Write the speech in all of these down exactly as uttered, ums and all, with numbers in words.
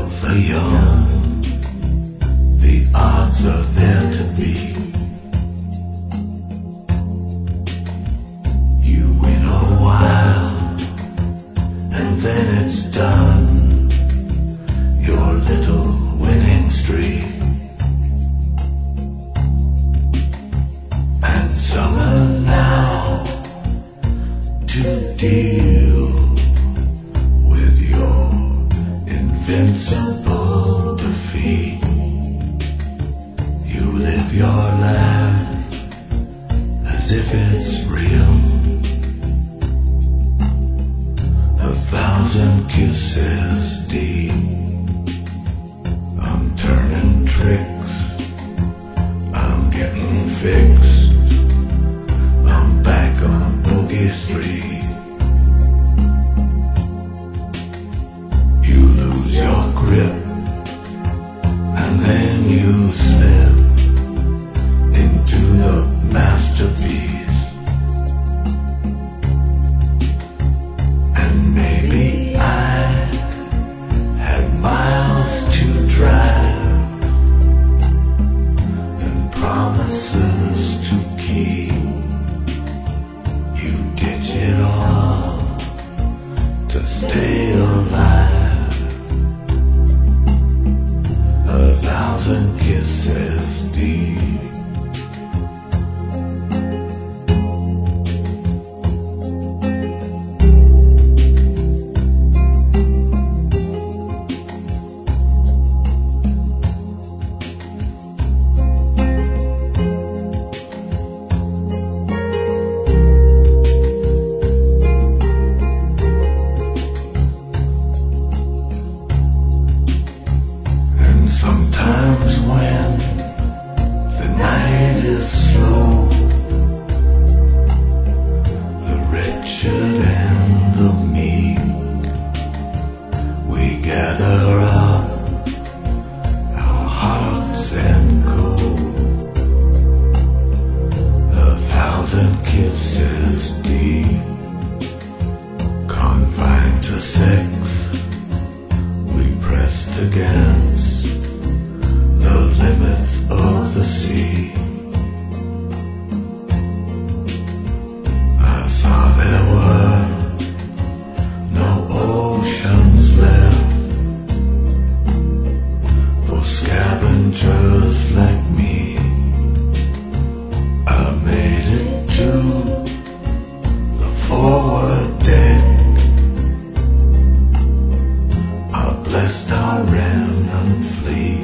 both are young, the odds are there to be. You win a while, and then it's done, your little winning streak. And summer now to deal with your invincible defeat. You live your life as if it's real. A thousand kisses deep. I'm turning tricks, I'm getting fixed, I'm back on Boogie Street. You lose your grip, and then you slip into the masterpiece. And maybe I had miles to drive and promises to keep. You ditch it all to stay alive. A thousand kisses deep. Sometimes when the night is slow, the wretched and the meek, we gather up our hearts and go. A thousand kisses deep, confined to sex, we pressed against the limits of the sea. I saw there were no oceans left for scavengers like me. I made it to the forward deck. I blessed our remnant fleet,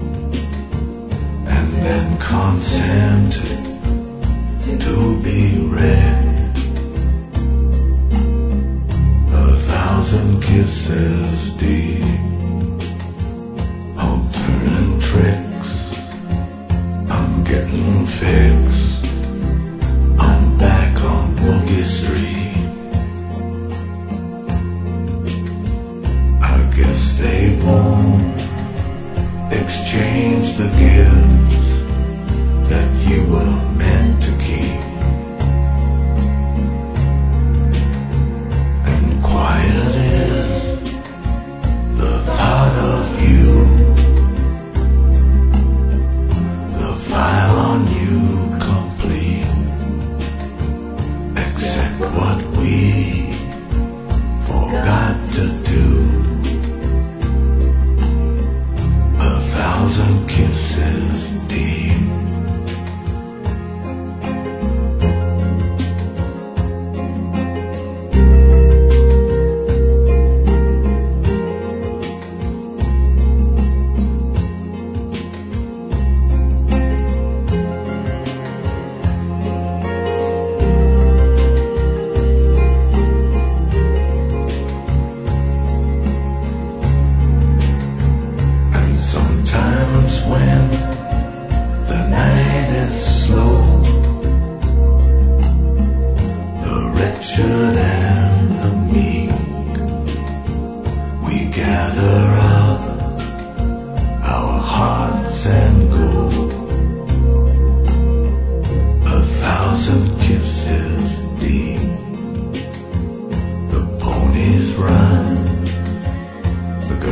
and consented to be wrecked. A thousand kisses deep. I'm turning tricks, I'm getting fixed, I'm back on Boogie Street. I guess they won't exchange the gifts that you were meant to keep. And quiet is the thought of you, the file on you complete, except what we forgot to do. A thousand kisses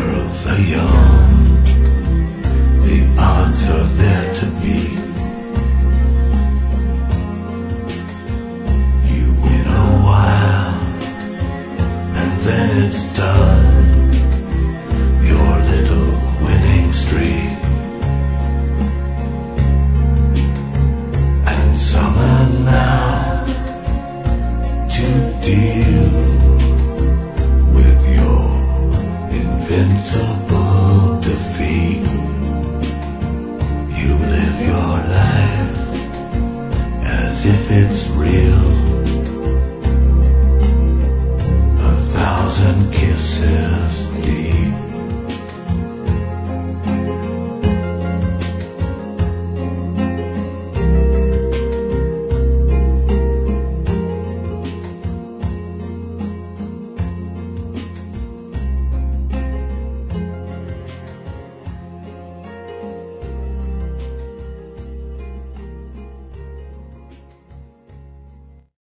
of the young. The odds are there to be